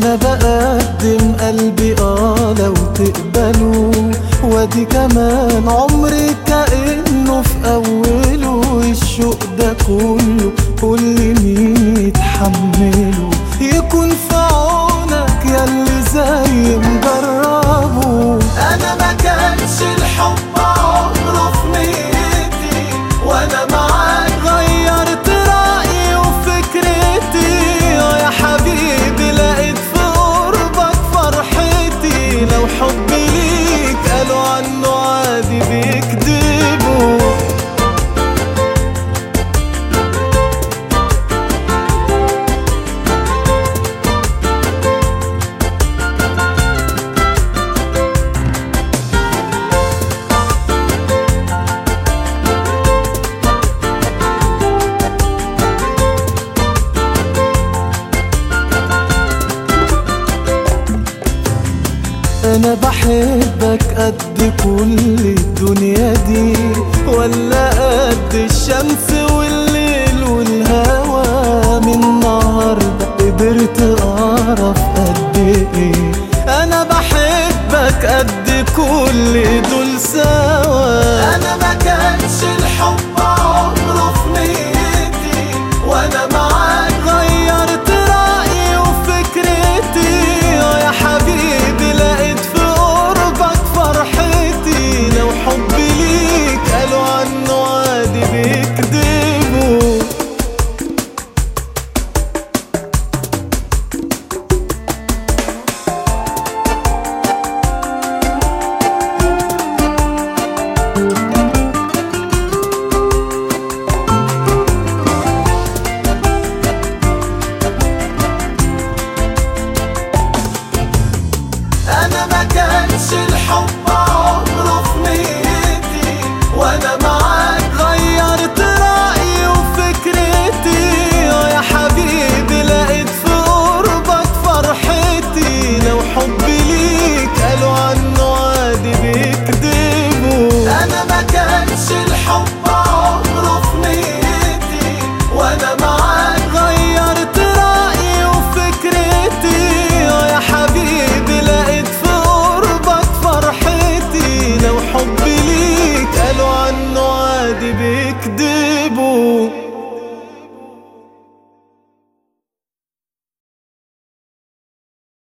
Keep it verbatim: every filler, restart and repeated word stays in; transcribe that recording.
انا بقدم قلبي اه لو تقبلوا، وادي كمان عمري كأنه في اوله. الشوق ده كله كل مين يتحمله، يكون في عونك ياللي زي مجربه. انا ما كانش الحب عمره في نيتي، وانا معاك غيرت رأيي وفكرتي. يا حبيبي لقيت في قربك فرحتي، لو حبي ليك قالوا عنه عادي بيكدبوا. انا بحبك قد كل الدنيا دي، ولا قد الشمس والليل والهوى. من النهارده قدرت اعرف قد ايه انا بحبك قد كل دول سوا. انا ما كانش الحب عمره في نيتي، وانا معاك غيرت رأيي وفكرتي. يا حبيبي لقيت في قربك فرحتي، لو حبي ليك قالوا عنه عادي بيكدبوا. انا ما كانش الحب عمره في نيتي، وانا معاك